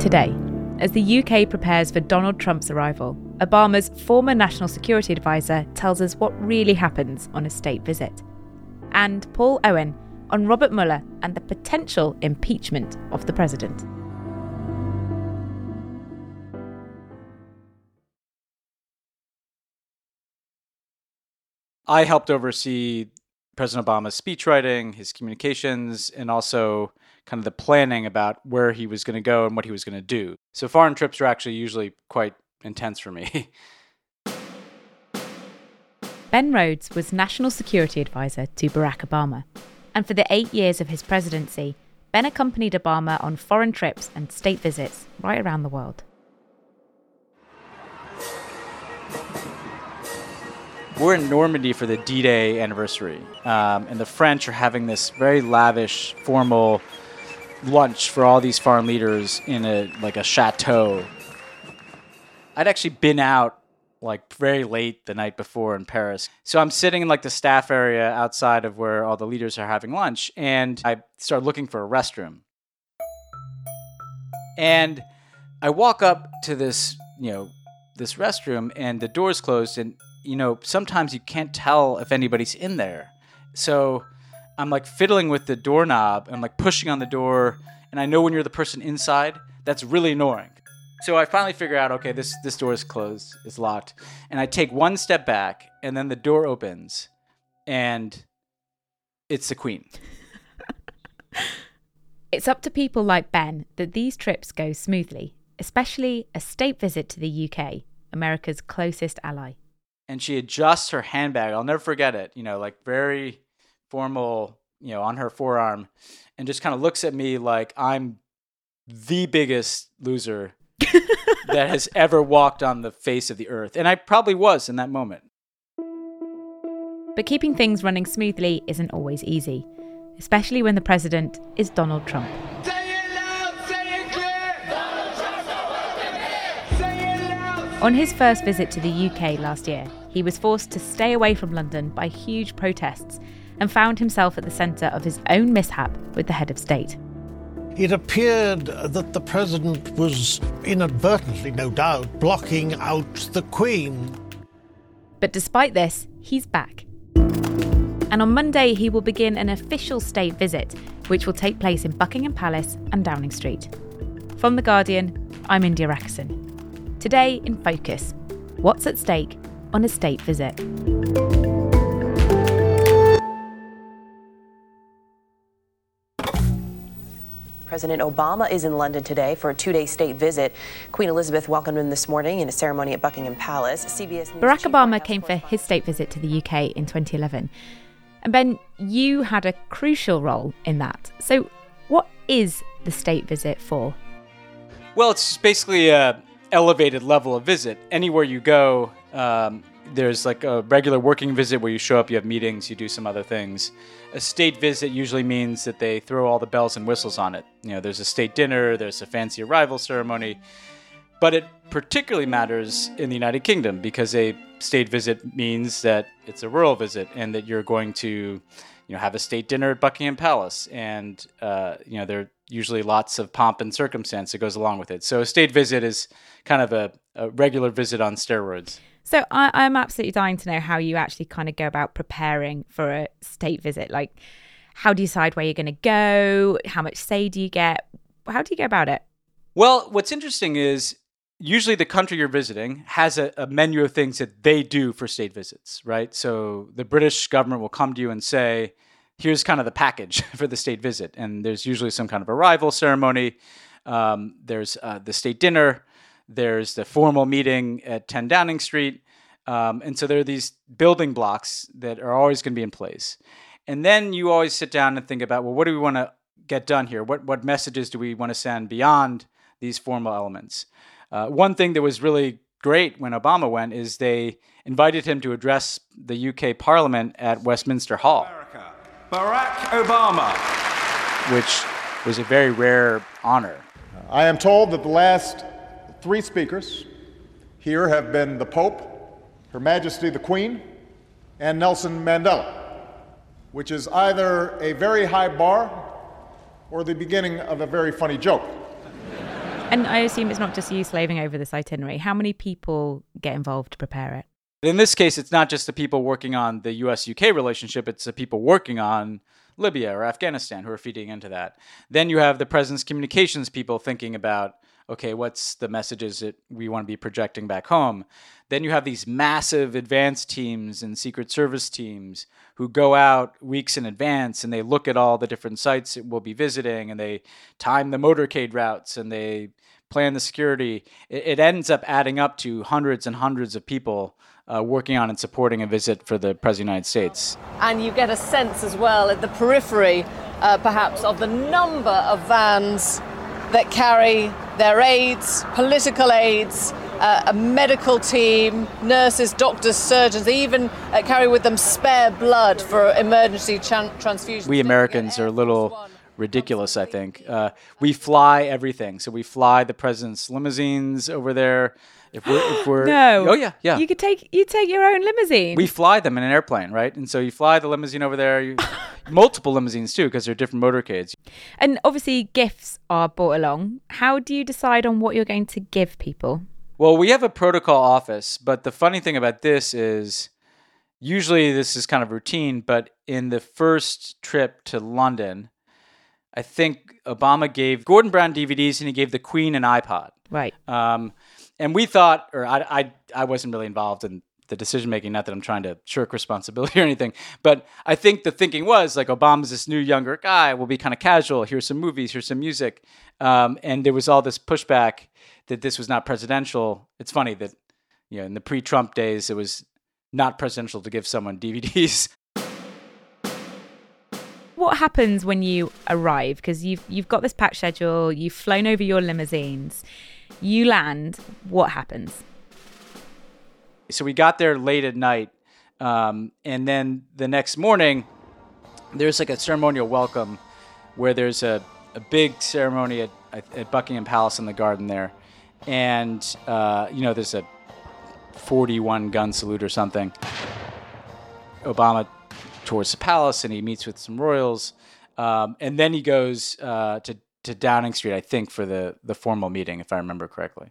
Today, as the UK prepares for Donald Trump's arrival, Obama's former national security advisor tells us what really happens on a state visit. And Paul Owen on Robert Mueller and the potential impeachment of the president. I helped oversee President Obama's speech writing, his communications, and also kind of the planning about where he was going to go and what he was going to do. So foreign trips are actually usually quite intense for me. Ben Rhodes was National Security Advisor to Barack Obama. And for the 8 years of his presidency, Ben accompanied Obama on foreign trips and state visits right around the world. We're in Normandy for the D-Day anniversary, and the French are having this very lavish, formal lunch for all these foreign leaders in a chateau. I'd actually been out very late the night before in Paris. So I'm sitting in the staff area outside of where all the leaders are having lunch, and I start looking for a restroom. And I walk up to this restroom, and the door's closed, and sometimes you can't tell if anybody's in there. So I'm fiddling with the doorknob. I'm pushing on the door. And I know when you're the person inside, that's really annoying. So I finally figure out, okay, this door is closed. It's locked. And I take one step back, and then the door opens. And it's the Queen. It's up to people like Ben that these trips go smoothly, especially a state visit to the UK, America's closest ally. And she adjusts her handbag. I'll never forget it. Very formal, on her forearm, and just kind of looks at me like I'm the biggest loser that has ever walked on the face of the earth. And I probably was in that moment. But keeping things running smoothly isn't always easy, especially when the president is Donald Trump. On his first visit to the UK last year, he was forced to stay away from London by huge protests and found himself at the centre of his own mishap with the head of state. It appeared that the president was inadvertently, no doubt, blocking out the Queen. But despite this, he's back. And on Monday, he will begin an official state visit, which will take place in Buckingham Palace and Downing Street. From The Guardian, I'm India Rakison. Today in Focus, what's at stake on a state visit? President Obama is in London today for a two-day state visit. Queen Elizabeth welcomed him this morning in a ceremony at Buckingham Palace. CBS News Barack Obama came for his state visit to the UK in 2011. And Ben, you had a crucial role in that. So what is the state visit for? Well, it's basically a elevated level of visit. Anywhere you go, there's a regular working visit where you show up, you have meetings, you do some other things. A state visit usually means that they throw all the bells and whistles on it. There's a state dinner, there's a fancy arrival ceremony. But it particularly matters in the United Kingdom because a state visit means that it's a royal visit and that you're going to have a state dinner at Buckingham Palace. And, there are usually lots of pomp and circumstance that goes along with it. So a state visit is kind of a regular visit on steroids. So I'm absolutely dying to know how you actually kind of go about preparing for a state visit. How do you decide where you're going to go? How much say do you get? How do you go about it? Well, what's interesting is usually the country you're visiting has a menu of things that they do for state visits, right? So the British government will come to you and say, here's kind of the package for the state visit. And there's usually some kind of arrival ceremony. There's the state dinner. There's the formal meeting at 10 Downing Street. And so there are these building blocks that are always going to be in place. And then you always sit down and think about, well, what do we want to get done here? What messages do we want to send beyond these formal elements? One thing that was really great when Obama went is they invited him to address the UK Parliament at Westminster Hall. America, Barack Obama. Which was a very rare honor. I am told that the last 3 speakers here have been the Pope, Her Majesty the Queen, and Nelson Mandela, which is either a very high bar or the beginning of a very funny joke. And I assume it's not just you slaving over this itinerary. How many people get involved to prepare it? In this case, it's not just the people working on the US-UK relationship, it's the people working on Libya or Afghanistan who are feeding into that. Then you have the president's communications people thinking about, okay, what's the messages that we want to be projecting back home? Then you have these massive advanced teams and Secret Service teams who go out weeks in advance and they look at all the different sites that we'll be visiting and they time the motorcade routes and they plan the security. It ends up adding up to hundreds and hundreds of people working on and supporting a visit for the President of the United States. And you get a sense as well at the periphery, perhaps, of the number of vans that carry their aides, political aides, a medical team, nurses, doctors, surgeons. They even carry with them spare blood for emergency transfusions. We Americans are a little ridiculous, I think. We fly everything. So we fly the president's limousines over there. If we're No. Oh yeah. You take your own limousine. We fly them in an airplane, right? And so you fly the limousine over there, multiple limousines too, because they're different motorcades. And obviously gifts are brought along. How do you decide on what you're going to give people? Well, we have a protocol office, but the funny thing about this is usually this is kind of routine, but in the first trip to London, I think Obama gave Gordon Brown DVDs and he gave the Queen an iPod. Right. And we thought, or I wasn't really involved in the decision making, not that I'm trying to shirk responsibility or anything, but I think the thinking was like Obama's this new younger guy, will be kind of casual. Here's some movies, here's some music. And there was all this pushback that this was not presidential. It's funny that, you know, in the pre-Trump days, it was not presidential to give someone DVDs. What happens when you arrive? Because you've got this packed schedule, you've flown over your limousines, you land, what happens? So we got there late at night, and then the next morning, there's like a ceremonial welcome where there's a big ceremony at Buckingham Palace in the garden there. And, there's a 41 gun salute or something. Obama towards the palace and he meets with some royals. And then he goes to Downing Street, I think, for the formal meeting, if I remember correctly.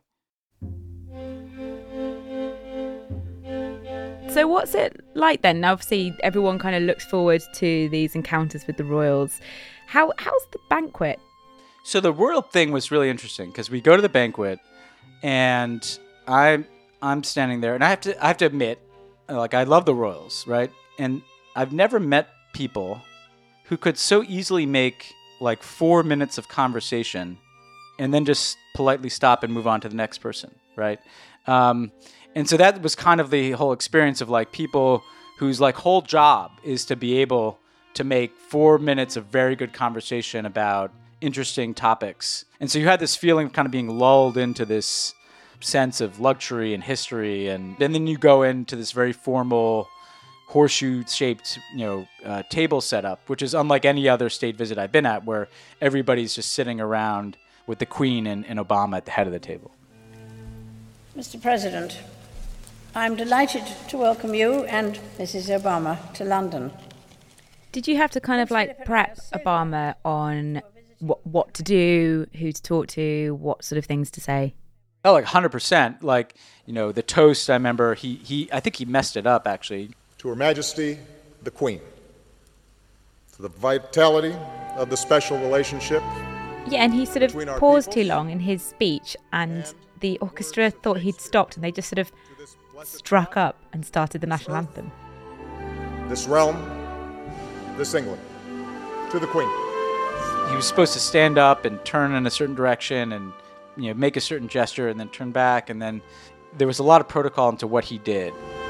So what's it like then? Now, obviously, everyone kind of looks forward to these encounters with the royals. How's the banquet? So the royal thing was really interesting because we go to the banquet and I'm standing there and I have to admit, like, I love the royals, right? And I've never met people who could so easily make like 4 minutes of conversation and then just politely stop and move on to the next person, right? And so that was kind of the whole experience of like people whose like whole job is to be able to make 4 minutes of very good conversation about interesting topics. And so you had this feeling of kind of being lulled into this sense of luxury and history. And then you go into this very formal horseshoe-shaped, table setup, which is unlike any other state visit I've been at, where everybody's just sitting around with the Queen and Obama at the head of the table. Mr. President, I'm delighted to welcome you and Mrs. Obama to London. Did you have to kind of like prep Obama on what to do, who to talk to, what sort of things to say? Oh, like 100%. Like, the toast, I remember I think he messed it up, actually. To Her Majesty, the Queen. To the vitality of the special relationship. Yeah, and he sort of paused too long in his speech, and the orchestra thought he'd stopped, and they just sort of struck up and started the national anthem. This realm, this England. To the Queen. He was supposed to stand up and turn in a certain direction and make a certain gesture and then turn back, and then there was a lot of protocol into what he did.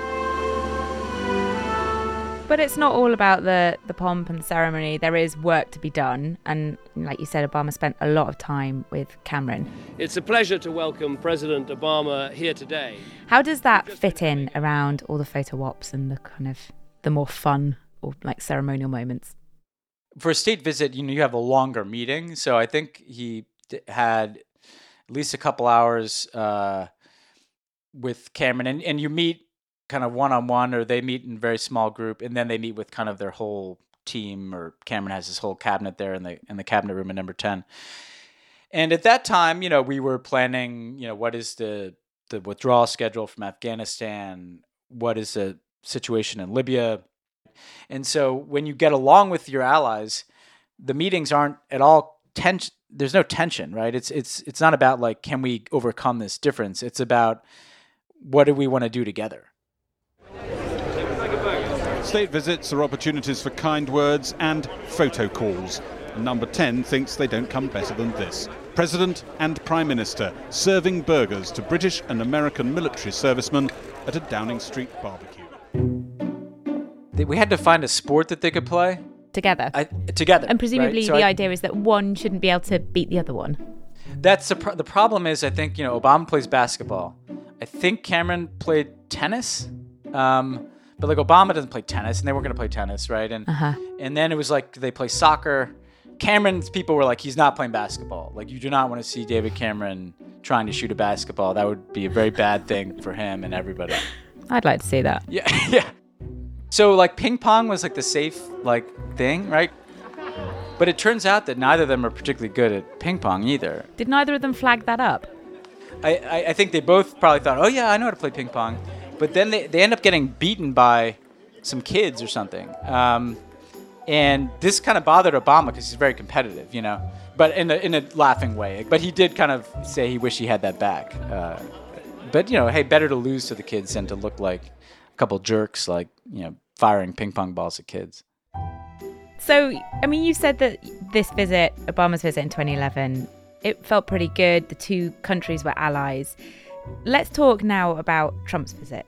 But it's not all about the pomp and the ceremony. There is work to be done. And like you said, Obama spent a lot of time with Cameron. It's a pleasure to welcome President Obama here today. How does that fit in around all the photo ops and the kind of the more fun or like ceremonial moments? For a state visit, you have a longer meeting. So I think he had at least a couple hours with Cameron. And you meet kind of one-on-one, or they meet in a very small group, and then they meet with kind of their whole team, or Cameron has his whole cabinet there in the cabinet room at number 10. And at that time, we were planning, what is the withdrawal schedule from Afghanistan? What is the situation in Libya? And so when you get along with your allies, the meetings aren't at all tense. There's no tension, right? It's not about like, can we overcome this difference? It's about what do we want to do together? State visits are opportunities for kind words and photo calls. Number 10 thinks they don't come better than this. President and Prime Minister serving burgers to British and American military servicemen at a Downing Street barbecue. We had to find a sport that they could play. Together. Together. And presumably right? So the idea is that one shouldn't be able to beat the other one. That's the problem is, I think, Obama plays basketball. I think Cameron played tennis. But like Obama doesn't play tennis, and they weren't going to play tennis, right? And then it was like they play soccer. Cameron's people were like, he's not playing basketball. Like, you do not want to see David Cameron trying to shoot a basketball. That would be a very bad thing for him and everybody. I'd like to see that. Yeah. So like ping pong was like the safe like thing, right? But it turns out that neither of them are particularly good at ping pong either. Did neither of them flag that up? I think they both probably thought, oh yeah, I know how to play ping pong. But then they end up getting beaten by some kids or something. And this kind of bothered Obama because he's very competitive, but in a laughing way. But he did kind of say he wished he had that back. But, hey, better to lose to the kids than to look like a couple jerks, like, firing ping pong balls at kids. So, you said that this visit, Obama's visit in 2011, it felt pretty good. The two countries were allies. Let's talk now about Trump's visit.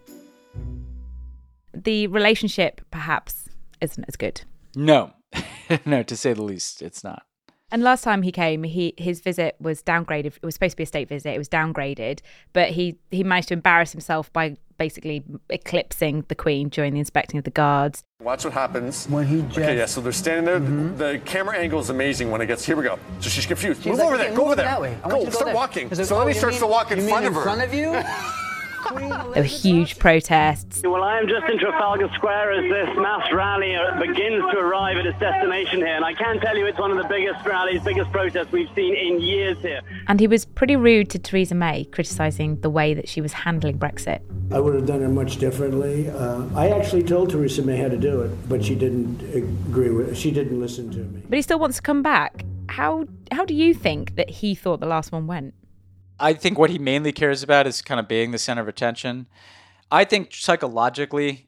The relationship, perhaps, isn't as good. No. No, to say the least, it's not. And last time he came, his visit was downgraded. It was supposed to be a state visit. It was downgraded. But he managed to embarrass himself by basically eclipsing the Queen during the inspecting of the guards. Watch what happens. When he just... Okay, yeah, so they're standing there. Mm-hmm. The camera angle is amazing when it gets... Here we go. So she's confused. Move over there. Go over there. That way. Go, start walking. So then he starts to walk in front of her. In front of you? There were huge protests. Well, I am just in Trafalgar Square as this mass rally begins to arrive at its destination here. And I can tell you it's one of the biggest rallies, biggest protests we've seen in years here. And he was pretty rude to Theresa May, criticising the way that she was handling Brexit. I would have done it much differently. I actually told Theresa May how to do it, but she didn't agree with it. She didn't listen to me. But he still wants to come back. How do you think that he thought the last one went? I think what he mainly cares about is kind of being the center of attention. I think psychologically,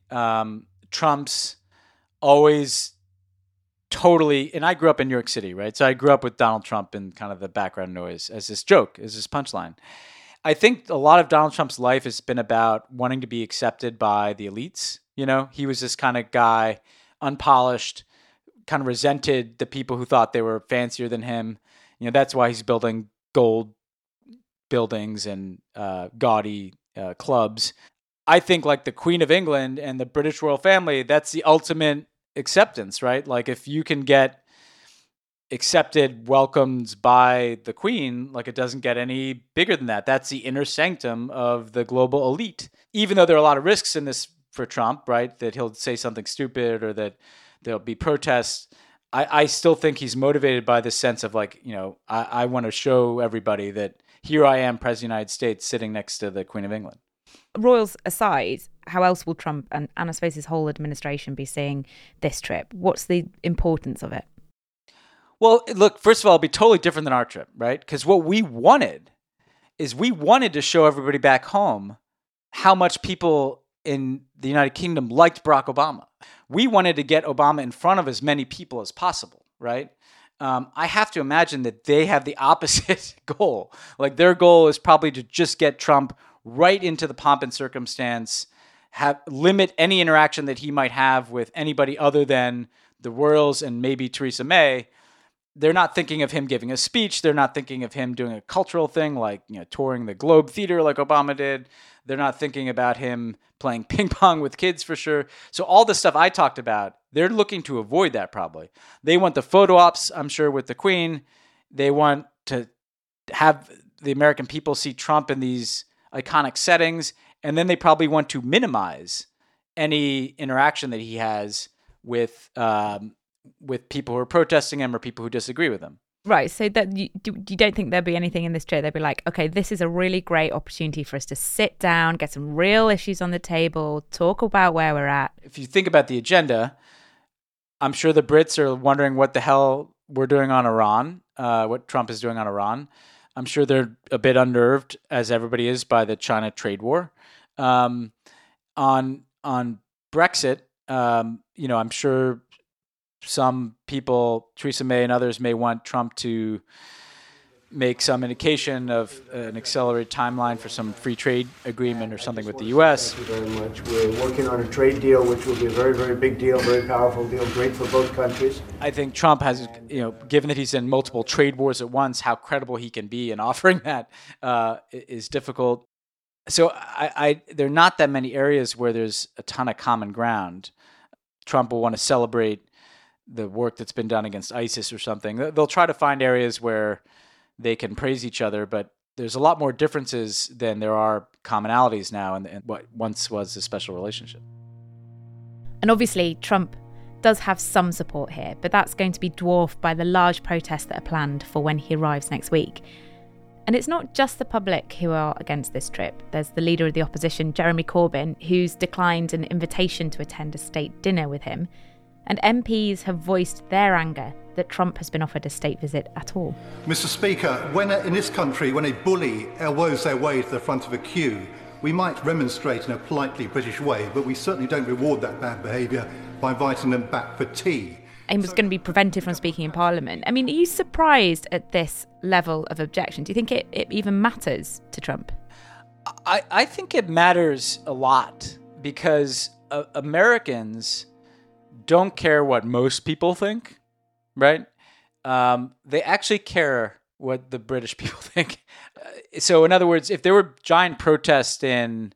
Trump's always totally, and I grew up in New York City, right? So I grew up with Donald Trump and kind of the background noise as this joke, as this punchline. I think a lot of Donald Trump's life has been about wanting to be accepted by the elites. He was this kind of guy, unpolished, kind of resented the people who thought they were fancier than him. That's why he's building gold buildings and gaudy clubs. I think like the Queen of England and the British royal family, that's the ultimate acceptance, right? Like if you can get accepted, welcomed by the Queen, like it doesn't get any bigger than that. That's the inner sanctum of the global elite. Even though there are a lot of risks in this for Trump, right? That he'll say something stupid or that there'll be protests. I still think he's motivated by this sense of like, I want to show everybody that here I am, President of the United States, sitting next to the Queen of England. Royals aside, how else will Trump and I suppose his whole administration be seeing this trip? What's the importance of it? Well, look, first of all, it'll be totally different than our trip, right? Because what we wanted to show everybody back home how much people in the United Kingdom liked Barack Obama. We wanted to get Obama in front of as many people as possible, right? I have to imagine that they have the opposite goal. Like their goal is probably to just get Trump right into the pomp and circumstance, limit any interaction that he might have with anybody other than the royals and maybe Theresa May. They're not thinking of him giving a speech. They're not thinking of him doing a cultural thing like touring the Globe Theater like Obama did. They're not thinking about him playing ping pong with kids for sure. So all the stuff I talked about, they're looking to avoid that probably. They want the photo ops, I'm sure, with the Queen. They want to have the American people see Trump in these iconic settings. And then they probably want to minimize any interaction that he has with people who are protesting him or people who disagree with him. Right, so that you don't think there'll be anything in this trip? They'll be like, okay, this is a really great opportunity for us to sit down, get some real issues on the table, talk about where we're at. If you think about the agenda, I'm sure the Brits are wondering what the hell we're doing on Iran, what Trump is doing on Iran. I'm sure they're a bit unnerved, as everybody is, by the China trade war. On Brexit, I'm sure some people, Theresa May and others, may want Trump to make some indication of an accelerated timeline for some free trade agreement or something with the U.S. Thank you very much. We're working on a trade deal, which will be a very, very big deal, very powerful deal, great for both countries. I think Trump has, given that he's in multiple trade wars at once, how credible he can be in offering that is difficult. So there are not that many areas where there's a ton of common ground. Trump will want to celebrate the work that's been done against ISIS or something. They'll try to find areas where they can praise each other, but there's a lot more differences than there are commonalities now in what once was a special relationship. And obviously, Trump does have some support here, but that's going to be dwarfed by the large protests that are planned for when he arrives next week. And it's not just the public who are against this trip. There's the leader of the opposition, Jeremy Corbyn, who's declined an invitation to attend a state dinner with him. And MPs have voiced their anger that Trump has been offered a state visit at all. Mr. Speaker, in this country, when a bully elbows their way to the front of a queue, we might remonstrate in a politely British way, but we certainly don't reward that bad behaviour by inviting them back for tea. And was going to be prevented from speaking in Parliament. I mean, are you surprised at this level of objection? Do you think it even matters to Trump? I think it matters a lot because Americans don't care what most people think, right? They actually care what the British people think. So in other words, if there were giant protests in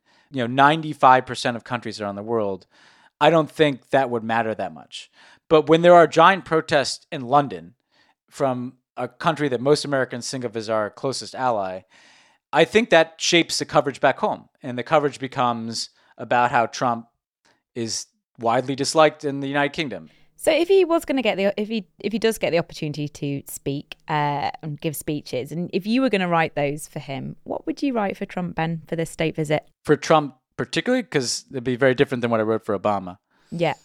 95% of countries around the world, I don't think that would matter that much. But when there are giant protests in London from a country that most Americans think of as our closest ally, I think that shapes the coverage back home. And the coverage becomes about how Trump is widely disliked in the United Kingdom. So if he was going to get if he does get the opportunity to speak and give speeches, and if you were going to write those for him, what would you write for Trump, Ben, for this state visit? For Trump particularly, because it'd be very different than what I wrote for Obama. Yeah.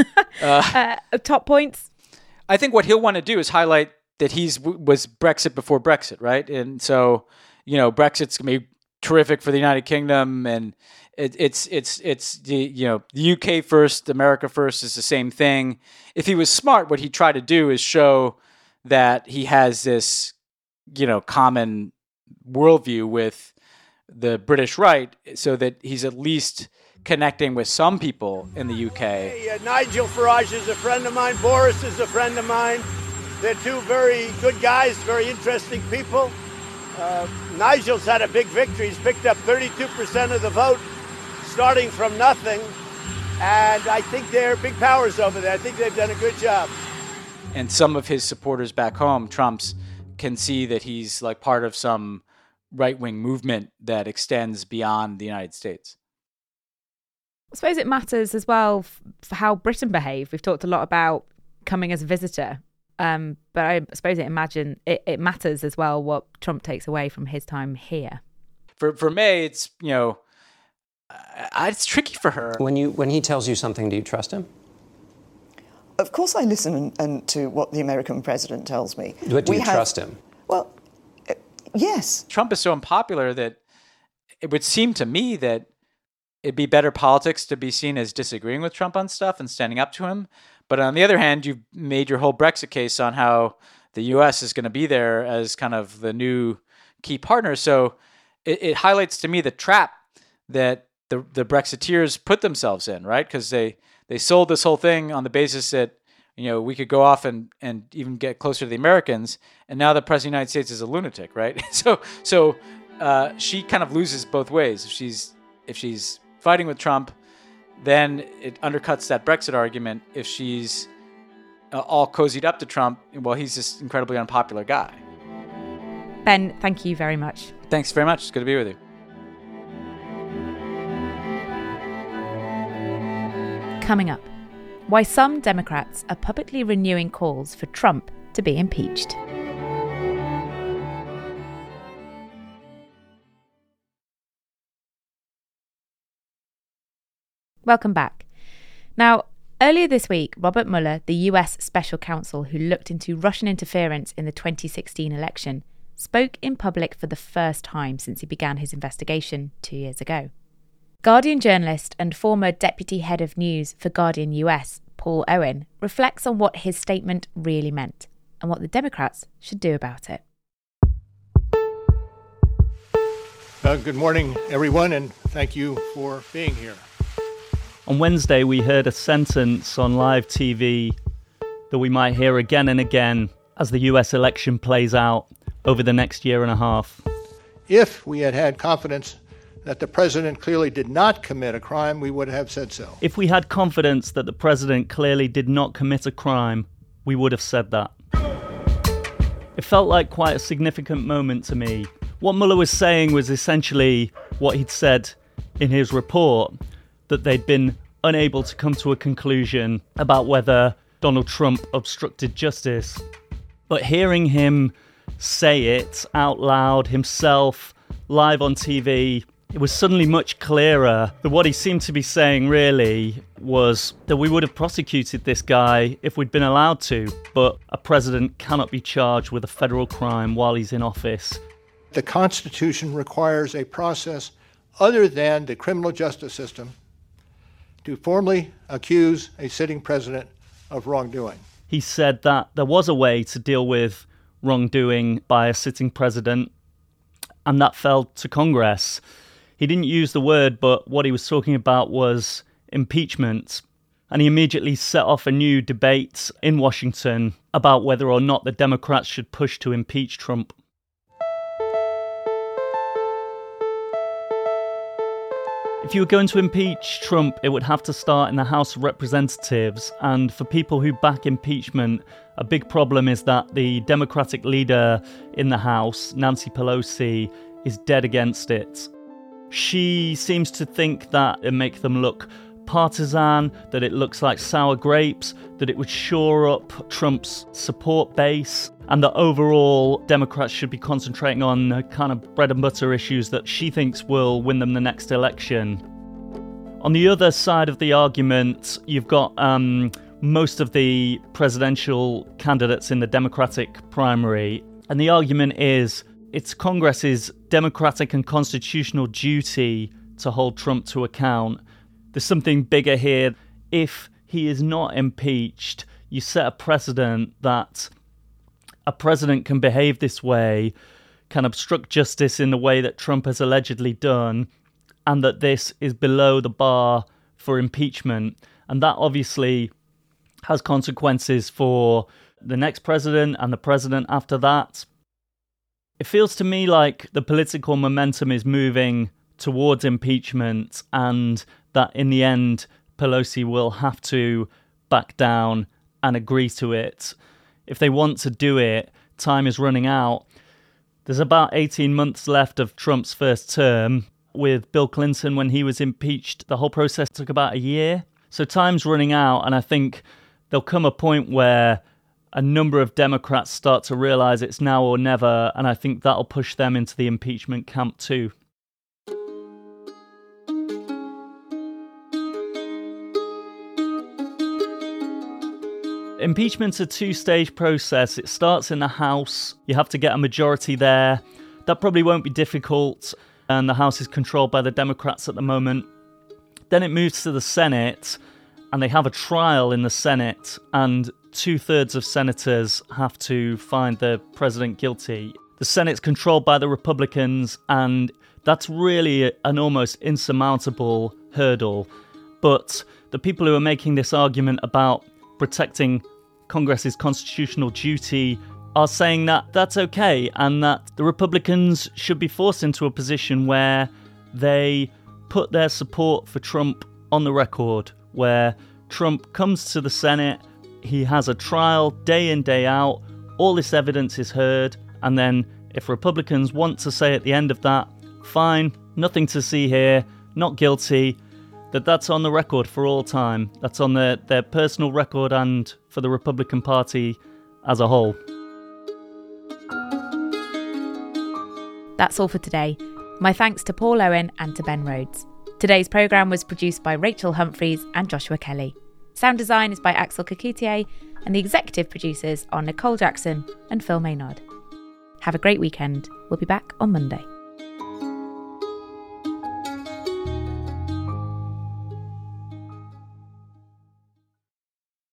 Top points? I think what he'll want to do is highlight that was Brexit before Brexit, right? And so, Brexit's going to be terrific for the United Kingdom, and it's the UK first, America first is the same thing. If he was smart, what he'd try to do is show that he has this, common worldview with the British right, so that he's at least connecting with some people in the UK. Hey, Nigel Farage is a friend of mine. Boris is a friend of mine. They're two very good guys, very interesting people. Nigel's had a big victory. He's picked up 32% of the vote, starting from nothing. And I think they're big powers over there. I think they've done a good job. And some of his supporters back home, Trump's, can see that he's like part of some right-wing movement that extends beyond the United States. I suppose it matters as well for how Britain behaved. We've talked a lot about coming as a visitor, but I suppose it matters as well what Trump takes away from his time here. For May, it's it's tricky for her. When he tells you something, do you trust him? Of course, I listen and to what the American president tells me. But do you trust him? Well, yes. Trump is so unpopular that it would seem to me that it'd be better politics to be seen as disagreeing with Trump on stuff and standing up to him. But on the other hand, you've made your whole Brexit case on how the U.S. is going to be there as kind of the new key partner. So it highlights to me the trap that the Brexiteers put themselves in, right? Because they sold this whole thing on the basis that we could go off and even get closer to the Americans. And now the President of the United States is a lunatic, right? So she kind of loses both ways. If she's fighting with Trump, then it undercuts that Brexit argument. If she's all cozied up to Trump, well, he's this incredibly unpopular guy. Ben, thank you very much. Thanks very much. It's good to be with you. Coming up, why some Democrats are publicly renewing calls for Trump to be impeached. Welcome back. Now, earlier this week, Robert Mueller, the US special counsel who looked into Russian interference in the 2016 election, spoke in public for the first time since he began his investigation 2 years ago. Guardian journalist and former deputy head of news for Guardian US, Paul Owen, reflects on what his statement really meant and what the Democrats should do about it. Good morning, everyone, and thank you for being here. On Wednesday, we heard a sentence on live TV that we might hear again and again as the US election plays out over the next year and a half. If we had had confidence that the president clearly did not commit a crime, we would have said so. If we had confidence that the president clearly did not commit a crime, we would have said that. It felt like quite a significant moment to me. What Mueller was saying was essentially what he'd said in his report, that they'd been unable to come to a conclusion about whether Donald Trump obstructed justice. But hearing him say it out loud himself, live on TV, it was suddenly much clearer that what he seemed to be saying really was that we would have prosecuted this guy if we'd been allowed to, but a president cannot be charged with a federal crime while he's in office. The Constitution requires a process other than the criminal justice system to formally accuse a sitting president of wrongdoing. He said that there was a way to deal with wrongdoing by a sitting president, and that fell to Congress. He didn't use the word, but what he was talking about was impeachment. And he immediately set off a new debate in Washington about whether or not the Democrats should push to impeach Trump. If you were going to impeach Trump, it would have to start in the House of Representatives. And for people who back impeachment, a big problem is that the Democratic leader in the House, Nancy Pelosi, is dead against it. She seems to think that it makes them look partisan, that it looks like sour grapes, that it would shore up Trump's support base, and that overall Democrats should be concentrating on kind of bread and butter issues that she thinks will win them the next election. On the other side of the argument, you've got most of the presidential candidates in the Democratic primary, and the argument is it's Congress's democratic and constitutional duty to hold Trump to account. There's something bigger here. If he is not impeached, you set a precedent that a president can behave this way, can obstruct justice in the way that Trump has allegedly done, and that this is below the bar for impeachment. And that obviously has consequences for the next president and the president after that. It feels to me like the political momentum is moving towards impeachment, and that in the end, Pelosi will have to back down and agree to it. If they want to do it, time is running out. There's about 18 months left of Trump's first term. With Bill Clinton, when he was impeached, the whole process took about a year. So time's running out, and I think there'll come a point where a number of Democrats start to realize it's now or never, and I think that'll push them into the impeachment camp too. Impeachment's a two-stage process. It starts in the House. You have to get a majority there. That probably won't be difficult, and the House is controlled by the Democrats at the moment. Then it moves to the Senate, and they have a trial in the Senate, and 2/3 of senators have to find the president guilty. The Senate's controlled by the Republicans, and that's really an almost insurmountable hurdle. But the people who are making this argument about protecting Congress's constitutional duty are saying that that's okay, and that the Republicans should be forced into a position where they put their support for Trump on the record, where Trump comes to the Senate, he has a trial day in, day out, all this evidence is heard, and then if Republicans want to say at the end of that, fine, nothing to see here, not guilty, that's on the record for all time. That's on their personal record and for the Republican Party as a whole. That's all for today. My thanks to Paul Owen and to Ben Rhodes. Today's programme was produced by Rachel Humphreys and Joshua Kelly. Sound design is by Axel Kakoutié, and the executive producers are Nicole Jackson and Phil Maynard. Have a great weekend. We'll be back on Monday.